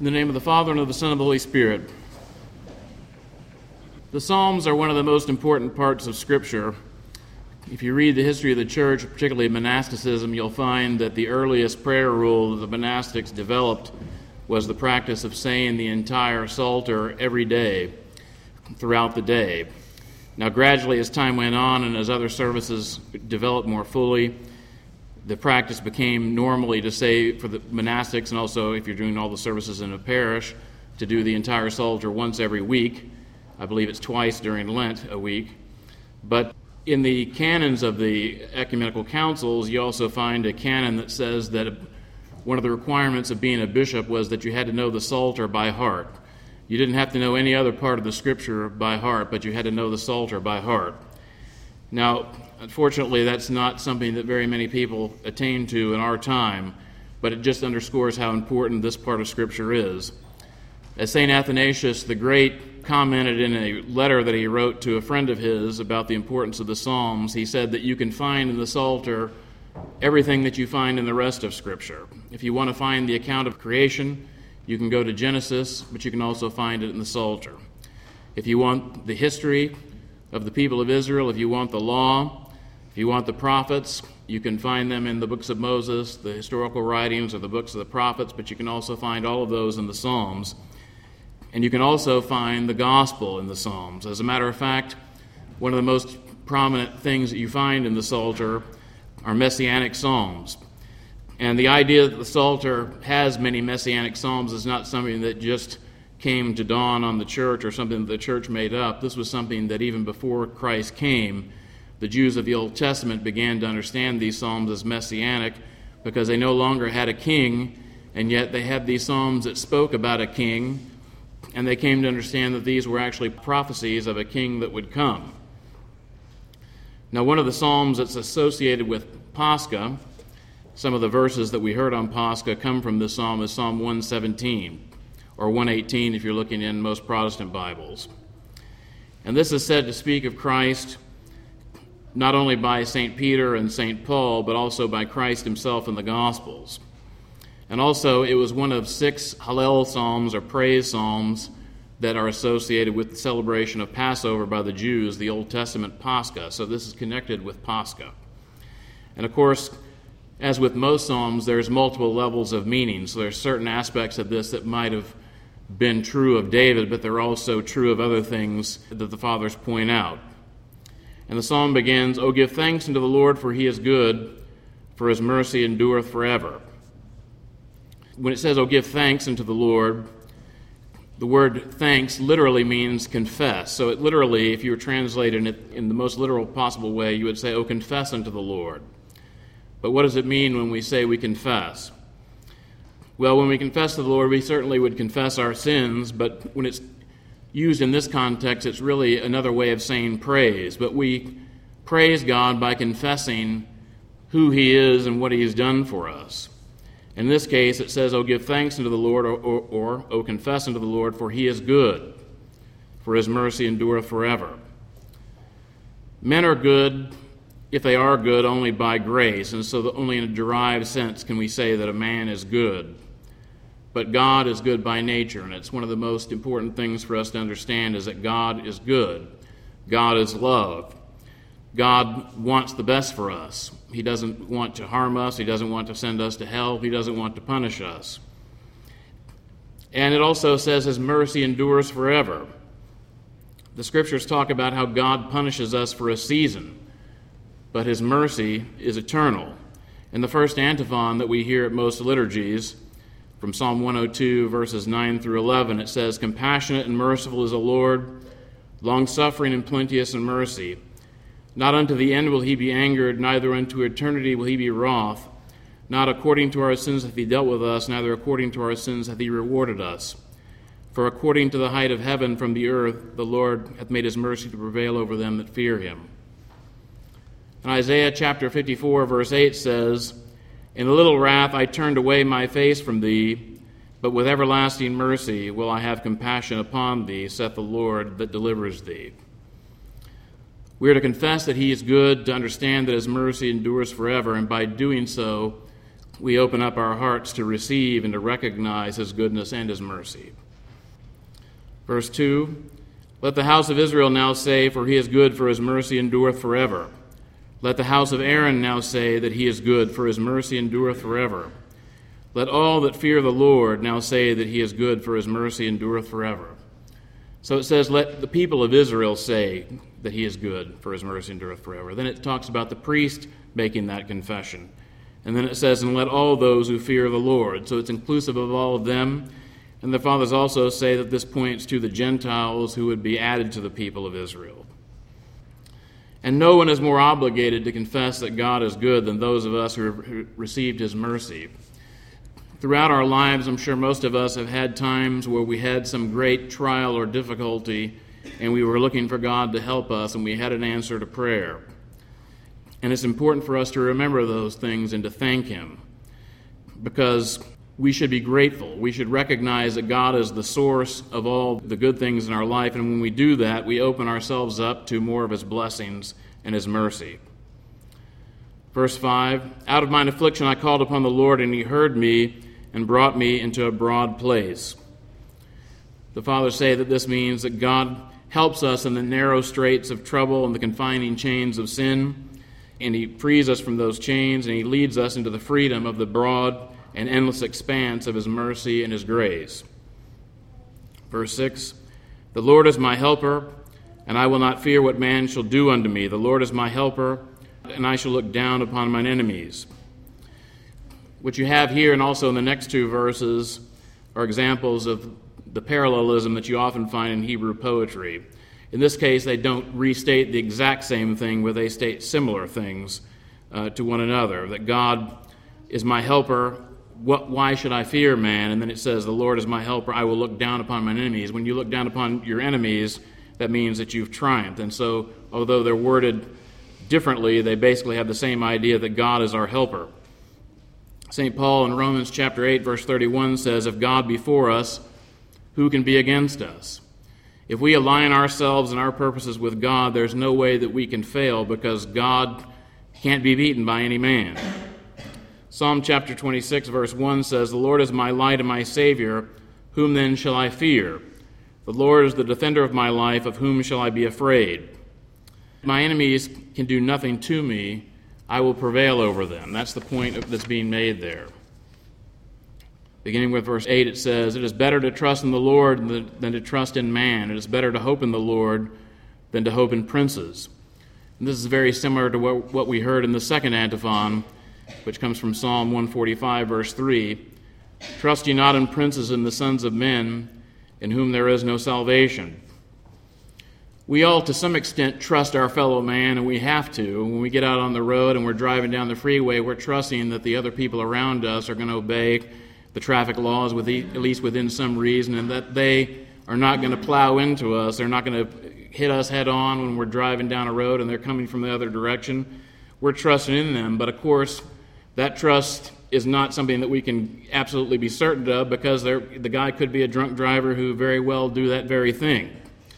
In the name of the Father, and of the Son, and of the Holy Spirit. The Psalms are one of the most important parts of Scripture. If you read the history of the church, particularly monasticism, you'll find that the earliest prayer rule that the monastics developed was the practice of saying the entire Psalter every day, throughout the day. Now, gradually, as time went on and as other services developed more fully, the practice became normally to say for the monastics, and also if you're doing all the services in a parish, to do the entire Psalter once every week. I believe it's twice during Lent a week. But in the canons of the ecumenical councils, you also find a canon that says that one of the requirements of being a bishop was that you had to know the Psalter by heart. You didn't have to know any other part of the Scripture by heart, but you had to know the Psalter by heart. Now, unfortunately, that's not something that very many people attain to in our time, but it just underscores how important this part of Scripture is. As St. Athanasius the Great commented in a letter that he wrote to a friend of his about the importance of the Psalms, he said that you can find in the Psalter everything that you find in the rest of Scripture. If you want to find the account of creation, you can go to Genesis, but you can also find it in the Psalter. If you want the history of the people of Israel, if you want the law, if you want the prophets, you can find them in the books of Moses, the historical writings, or the books of the prophets, but you can also find all of those in the Psalms. And you can also find the gospel in the Psalms. As a matter of fact, one of the most prominent things that you find in the Psalter are messianic psalms. And the idea that the Psalter has many messianic psalms is not something that just came to dawn on the church or something that the church made up. This was something that even before Christ came, the Jews of the Old Testament began to understand these psalms as messianic because they no longer had a king, and yet they had these psalms that spoke about a king, and they came to understand that these were actually prophecies of a king that would come. Now, one of the psalms that's associated with Pascha, some of the verses that we heard on Pascha come from this psalm, is Psalm 117. Or 118 if you're looking in most Protestant Bibles. And this is said to speak of Christ not only by St. Peter and St. Paul, but also by Christ himself in the Gospels. And also it was one of 6 Hallel psalms or praise psalms that are associated with the celebration of Passover by the Jews, the Old Testament Pascha. So this is connected with Pascha. And of course, as with most psalms, there's multiple levels of meaning. So there's certain aspects of this that might have been true of David, but they're also true of other things that the fathers point out. And the psalm begins, "O give thanks unto the Lord, for he is good, for his mercy endureth forever." When it says, "O give thanks unto the Lord," the word thanks literally means confess. So it literally, if you were translating it in the most literal possible way, you would say, "O confess unto the Lord." But what does it mean when we say we confess? Well, when we confess to the Lord, we certainly would confess our sins, but when it's used in this context, it's really another way of saying praise. But we praise God by confessing who he is and what he has done for us. In this case, it says, "O give thanks unto the Lord," or "O confess unto the Lord, for he is good, for his mercy endureth forever." Men are good, if they are good, only by grace, and so only in a derived sense can we say that a man is good. But God is good by nature, and it's one of the most important things for us to understand is that God is good. God is love. God wants the best for us. He doesn't want to harm us. He doesn't want to send us to hell. He doesn't want to punish us. And it also says his mercy endures forever. The Scriptures talk about how God punishes us for a season, but his mercy is eternal. In the first antiphon that we hear at most liturgies, from Psalm 102, verses 9 through 11, it says, "Compassionate and merciful is the Lord, long-suffering and plenteous in mercy. Not unto the end will he be angered, neither unto eternity will he be wroth. Not according to our sins hath he dealt with us, neither according to our sins hath he rewarded us. For according to the height of heaven from the earth, the Lord hath made his mercy to prevail over them that fear him." And Isaiah chapter 54, verse 8 says, "In a little wrath I turned away my face from thee, but with everlasting mercy will I have compassion upon thee, saith the Lord that delivers thee." We are to confess that he is good, to understand that his mercy endures forever, and by doing so, we open up our hearts to receive and to recognize his goodness and his mercy. Verse 2, let the house of Israel now say, for he is good, for his mercy endureth forever. Let the house of Aaron now say that he is good, for his mercy endureth forever. Let all that fear the Lord now say that he is good, for his mercy endureth forever. So it says, let the people of Israel say that he is good, for his mercy endureth forever. Then it talks about the priest making that confession. And then it says, and let all those who fear the Lord. So it's inclusive of all of them. And the fathers also say that this points to the Gentiles who would be added to the people of Israel. And no one is more obligated to confess that God is good than those of us who have received his mercy. Throughout our lives, I'm sure most of us have had times where we had some great trial or difficulty, and we were looking for God to help us, and we had an answer to prayer. And it's important for us to remember those things and to thank him, because we should be grateful. We should recognize that God is the source of all the good things in our life, and when we do that, we open ourselves up to more of his blessings and his mercy. Verse 5, out of mine affliction I called upon the Lord, and he heard me and brought me into a broad place. The fathers say that this means that God helps us in the narrow straits of trouble and the confining chains of sin, and he frees us from those chains, and he leads us into the freedom of the broad and endless expanse of his mercy and his grace. Verse 6, the Lord is my helper, and I will not fear what man shall do unto me. The Lord is my helper, and I shall look down upon mine enemies. What you have here and also in the next two verses are examples of the parallelism that you often find in Hebrew poetry. In this case, they don't restate the exact same thing, but they state similar things to one another, that God is my helper. Why should I fear man? And then it says, the Lord is my helper, I will look down upon mine enemies. When you look down upon your enemies, that means that you've triumphed. And so, although they're worded differently, they basically have the same idea that God is our helper. St. Paul in Romans chapter 8, verse 31 says, if God be for us, who can be against us? If we align ourselves and our purposes with God, there's no way that we can fail, because God can't be beaten by any man. Psalm chapter 26, verse 1 says, the Lord is my light and my Savior, whom then shall I fear? The Lord is the defender of my life, of whom shall I be afraid? My enemies can do nothing to me, I will prevail over them. That's the point that's being made there. Beginning with verse 8, it says, it is better to trust in the Lord than to trust in man. It is better to hope in the Lord than to hope in princes. And this is very similar to what we heard in the second antiphon, which comes from Psalm 145, verse 3. Trust ye not in princes and the sons of men, in whom there is no salvation. We all, to some extent, trust our fellow man, and we have to. When we get out on the road and we're driving down the freeway, we're trusting that the other people around us are going to obey the traffic laws, at least within some reason, and that they are not going to plow into us. They're not going to hit us head on when we're driving down a road and they're coming from the other direction. We're trusting in them, but of course, that trust is not something that we can absolutely be certain of, because the guy could be a drunk driver who very well do that very thing.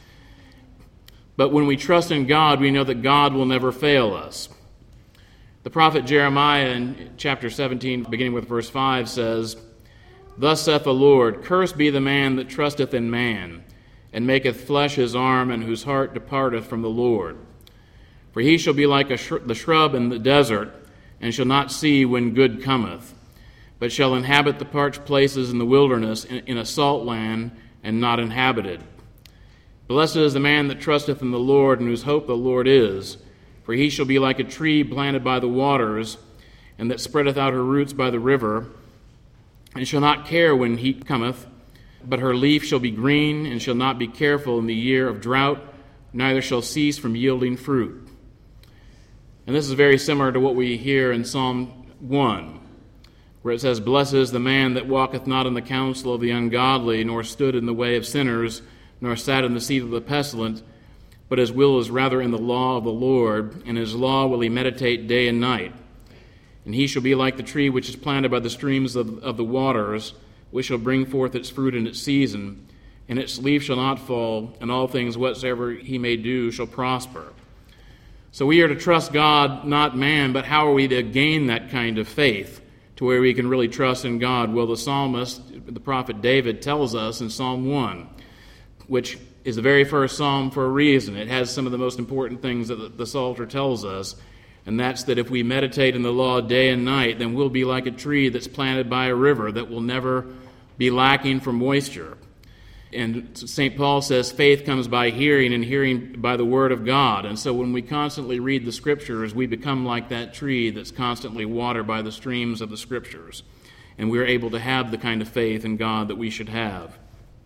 But when we trust in God, we know that God will never fail us. The prophet Jeremiah in chapter 17, beginning with verse 5, says, thus saith the Lord, cursed be the man that trusteth in man, and maketh flesh his arm, and whose heart departeth from the Lord. For he shall be like the shrub in the desert, and shall not see when good cometh, but shall inhabit the parched places in the wilderness, in a salt land, and not inhabited. Blessed is the man that trusteth in the Lord, and whose hope the Lord is. For he shall be like a tree planted by the waters, and that spreadeth out her roots by the river, and shall not care when heat cometh, but her leaf shall be green, and shall not be careful in the year of drought, neither shall cease from yielding fruit. And this is very similar to what we hear in Psalm 1, where it says, blessed is the man that walketh not in the counsel of the ungodly, nor stood in the way of sinners, nor sat in the seat of the pestilent, but his will is rather in the law of the Lord, and his law will he meditate day and night. And he shall be like the tree which is planted by the streams of the waters, which shall bring forth its fruit in its season, and its leaf shall not fall, and all things whatsoever he may do shall prosper. So we are to trust God, not man, but how are we to gain that kind of faith, to where we can really trust in God? Well, the psalmist, the prophet David, tells us in Psalm 1, which is the very first psalm for a reason. It has some of the most important things that the Psalter tells us, and that's that if we meditate in the law day and night, then we'll be like a tree that's planted by a river that will never be lacking for moisture. And St. Paul says faith comes by hearing, and hearing by the word of God. And so when we constantly read the Scriptures, we become like that tree that's constantly watered by the streams of the Scriptures. And we're able to have the kind of faith in God that we should have.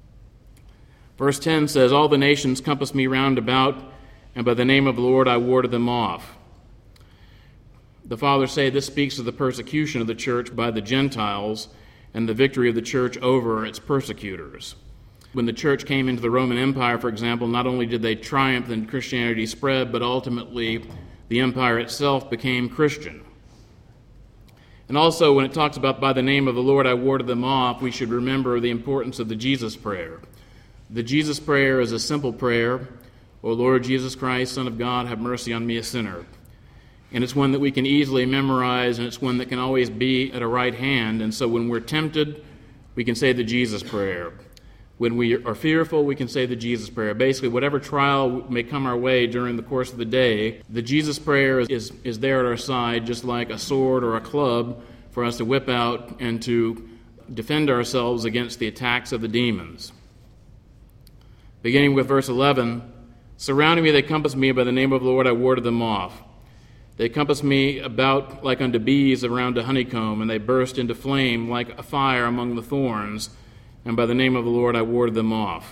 Verse 10 says, "All the nations compass me round about, and by the name of the Lord I warded them off." The fathers say this speaks of the persecution of the church by the Gentiles and the victory of the church over its persecutors. When the church came into the Roman Empire, for example, not only did they triumph and Christianity spread, but ultimately the empire itself became Christian. And also, when it talks about by the name of the Lord I warded them off, we should remember the importance of the Jesus prayer. The Jesus prayer is a simple prayer. O Lord Jesus Christ, Son of God, have mercy on me, a sinner. And it's one that we can easily memorize, and it's one that can always be at a right hand. And so when we're tempted, we can say the Jesus prayer. When we are fearful, we can say the Jesus prayer. Basically, whatever trial may come our way during the course of the day, the Jesus prayer is there at our side, just like a sword or a club for us to whip out and to defend ourselves against the attacks of the demons. Beginning with verse 11, "Surrounding me they compassed me, by the name of the Lord I warded them off. They compassed me about like unto bees around a honeycomb, and they burst into flame like a fire among the thorns, and by the name of the Lord I warded them off."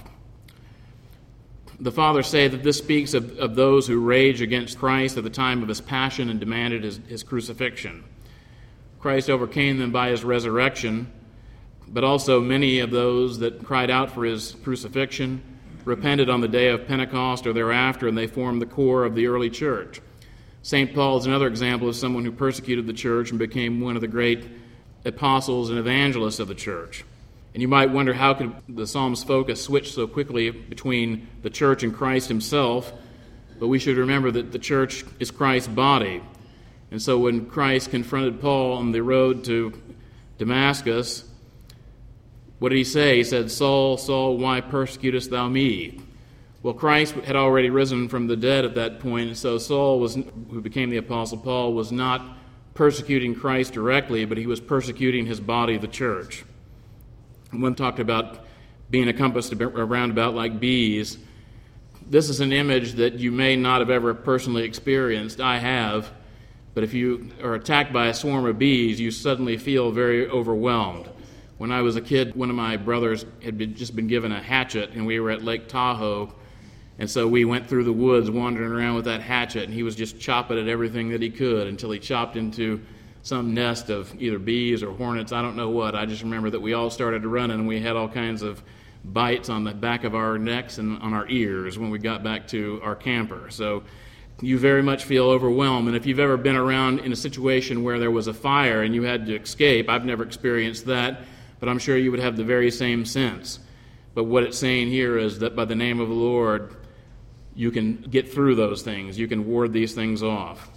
The fathers say that this speaks of those who rage against Christ at the time of his passion and demanded his crucifixion. Christ overcame them by his resurrection, but also many of those that cried out for his crucifixion repented on the day of Pentecost or thereafter, and they formed the core of the early church. St. Paul is another example of someone who persecuted the church and became one of the great apostles and evangelists of the church. And you might wonder, how could the Psalm's focus switch so quickly between the church and Christ himself? But we should remember that the church is Christ's body. And so when Christ confronted Paul on the road to Damascus, what did he say? He said, "Saul, Saul, why persecutest thou me?" Well, Christ had already risen from the dead at that point, and so Saul, who became the Apostle Paul, was not persecuting Christ directly, but he was persecuting his body, the church. And one talked about being encompassed around about like bees. This is an image that you may not have ever personally experienced. I have. But if you are attacked by a swarm of bees, you suddenly feel very overwhelmed. When I was a kid, one of my brothers had just been given a hatchet, and we were at Lake Tahoe. And so we went through the woods wandering around with that hatchet, and he was just chopping at everything that he could until he chopped into some nest of either bees or hornets, I don't know what. I just remember that we all started running, and we had all kinds of bites on the back of our necks and on our ears when we got back to our camper. So you very much feel overwhelmed. And if you've ever been around in a situation where there was a fire and you had to escape, I've never experienced that, but I'm sure you would have the very same sense. But what it's saying here is that by the name of the Lord, you can get through those things. You can ward these things off.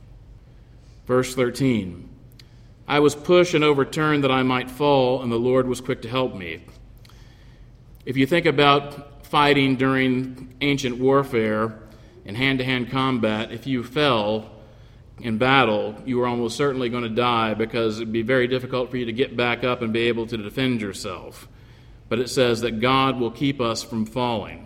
Verse 13, "I was pushed and overturned that I might fall, and the Lord was quick to help me." If you think about fighting during ancient warfare and hand-to-hand combat, if you fell in battle, you were almost certainly going to die, because it would be very difficult for you to get back up and be able to defend yourself. But it says that God will keep us from falling.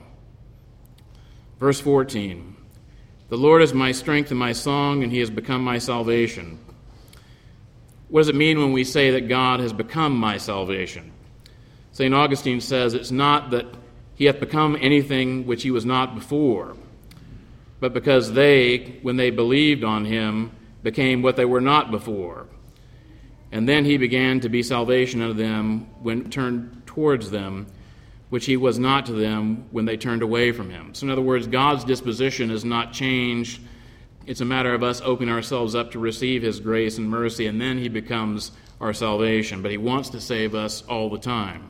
Verse 14, "The Lord is my strength and my song, and he has become my salvation." What does it mean when we say that God has become my salvation? St. Augustine says it's not that he hath become anything which he was not before, but because they, when they believed on him, became what they were not before. And then he began to be salvation unto them when turned towards them, which he was not to them when they turned away from him. So in other words, God's disposition is not changed. It's a matter of us opening ourselves up to receive his grace and mercy, and then he becomes our salvation. But he wants to save us all the time.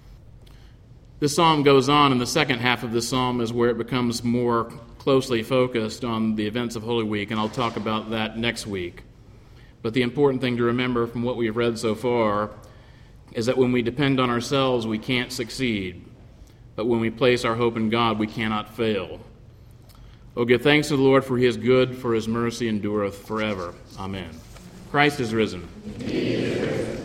This psalm goes on, and the second half of this psalm is where it becomes more closely focused on the events of Holy Week, and I'll talk about that next week. But the important thing to remember from what we've read so far is that when we depend on ourselves, we can't succeed. But when we place our hope in God, we cannot fail. Oh, give thanks to the Lord, for he is good, for his mercy endureth forever. Amen. Christ is risen.